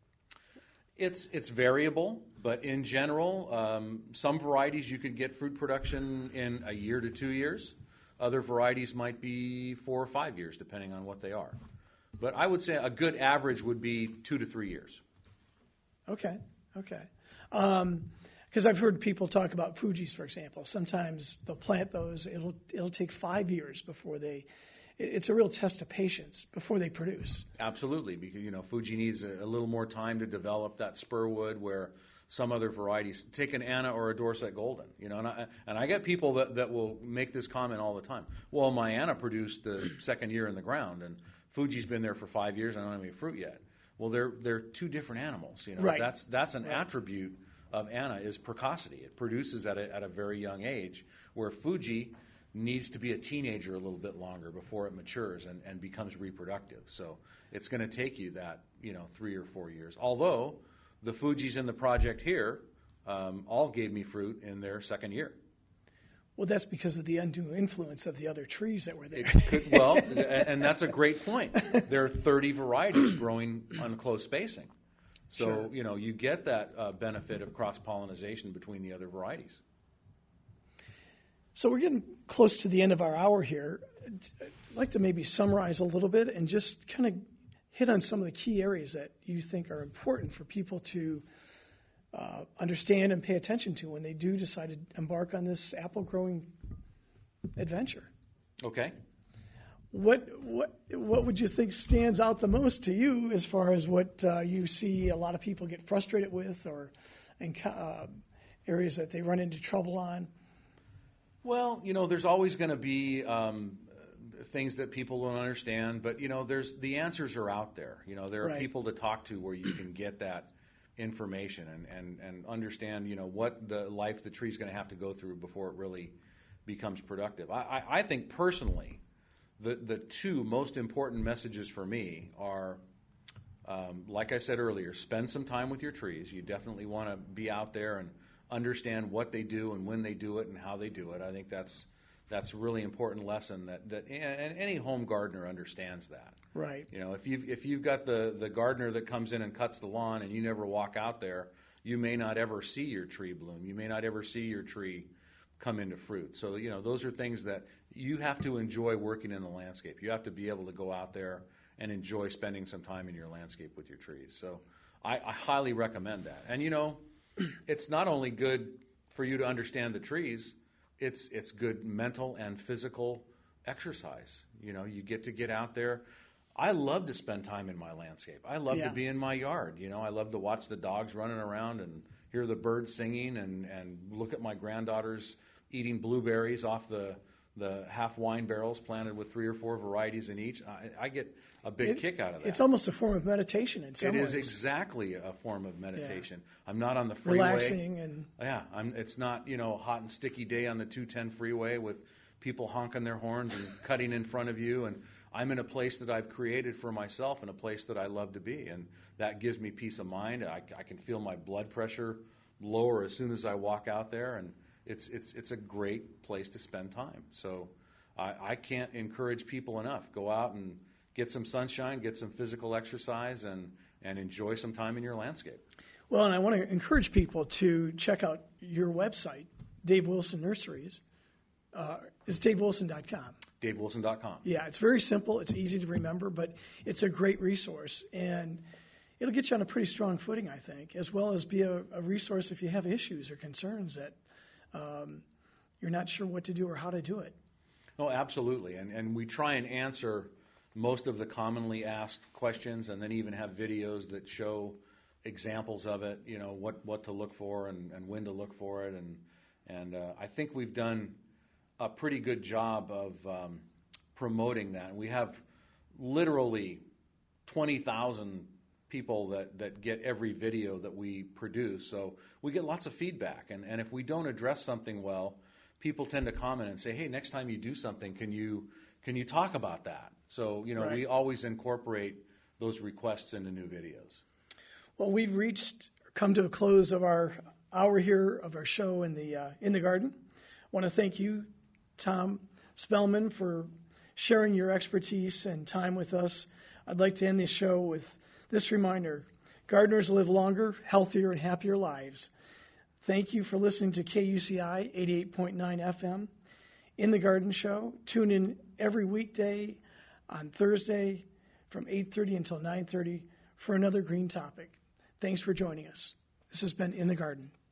It's it's variable, but in general, um, some varieties you could get fruit production in a year to two years. Other varieties might be four or five years, depending on what they are. But I would say a good average would be two to three years. Okay, okay. Um, because I've heard people talk about Fuji's, for example. Sometimes they'll plant those. It'll it'll take five years before they. It's a real test of patience before they produce. Absolutely, because you know Fuji needs a, a little more time to develop that spur wood, where some other varieties, take an Anna or a Dorset Golden, you know, and I, and I get people that, that will make this comment all the time. Well, my Anna produced the second year in the ground, and Fuji's been there for five years, and I don't have any fruit yet. Well, they're they're two different animals, you know. Right. That's that's an right. attribute of Anna is precocity. It produces at a, at a very young age, where Fuji needs to be a teenager a little bit longer before it matures and, and becomes reproductive. So it's going to take you that, you know, three or four years. Although the Fujis in the project here um, all gave me fruit in their second year. Well, that's because of the undue influence of the other trees that were there. It could, well, and that's a great point. There are thirty varieties growing on close spacing. So, sure. you know, you get that uh, benefit of cross-pollination between the other varieties. So we're getting close to the end of our hour here. I'd like to maybe summarize a little bit and just kind of hit on some of the key areas that you think are important for people to uh, understand and pay attention to when they do decide to embark on this apple growing adventure. Okay. What what what would you think stands out the most to you as far as what uh, you see a lot of people get frustrated with, or and, uh, areas that they run into trouble on? Well, you know, there's always going to be um, things that people don't understand, but you know, there's the answers are out there. You know, there are Right. people to talk to where you can get that information and, and, and understand, you know, what the life the tree's going to have to go through before it really becomes productive. I, I, I think personally, the the two most important messages for me are, um, like I said earlier, spend some time with your trees. You definitely want to be out there and understand what they do and when they do it and how they do it. I think that's that's a really important lesson that, that and any home gardener understands that. Right. You know, if you've if you've got the, the gardener that comes in and cuts the lawn and you never walk out there, you may not ever see your tree bloom. You may not ever see your tree come into fruit. So, you know, those are things that you have to enjoy working in the landscape. You have to be able to go out there and enjoy spending some time in your landscape with your trees. So I, I highly recommend that. And, you know, it's not only good for you to understand the trees, it's it's good mental and physical exercise. You know, you get to get out there. I love to spend time in my landscape. I love Yeah. to be in my yard. You know, I love to watch the dogs running around and hear the birds singing and, and look at my granddaughters eating blueberries off the the half wine barrels planted with three or four varieties in each. I, I get a big It- kick out of that. It's almost a form of meditation in some It ways. is exactly a form of meditation. I'm not on the freeway. Relaxing and Yeah, I'm, it's not, you know, a hot and sticky day on the two ten freeway with people honking their horns and cutting in front of you. And I'm in a place that I've created for myself and a place that I love to be. And that gives me peace of mind. I, I can feel my blood pressure lower as soon as I walk out there. And it's it's it's a great place to spend time. So I, I can't encourage people enough. Go out and get some sunshine, get some physical exercise, and, and enjoy some time in your landscape. Well, and I want to encourage people to check out your website, Dave Wilson Nurseries. Uh, it's dave wilson dot com. dave wilson dot com. Yeah, it's very simple. It's easy to remember, but it's a great resource. And it'll get you on a pretty strong footing, I think, as well as be a, a resource if you have issues or concerns that um, you're not sure what to do or how to do it. Oh, absolutely. And, and we try and answer most of the commonly asked questions and then even have videos that show examples of it, you know, what, what to look for and, and when to look for it. And, and uh, I think we've done a pretty good job of um, promoting that. We have literally twenty thousand people that, that get every video that we produce. So we get lots of feedback. And, and if we don't address something well, people tend to comment and say, hey, next time you do something, can you can you talk about that? So, you know, Right. we always incorporate those requests into new videos. Well, we've reached, come to a close of our hour here of our show in the uh, in the garden. I want to thank you, Tom Spellman, for sharing your expertise and time with us. I'd like to end this show with this reminder: gardeners live longer, healthier, and happier lives. Thank you for listening to K U C I eighty-eight point nine F M in the Garden Show. Tune in every weekday on Thursday from eight thirty until nine thirty for another green topic. Thanks for joining us. This has been In the Garden.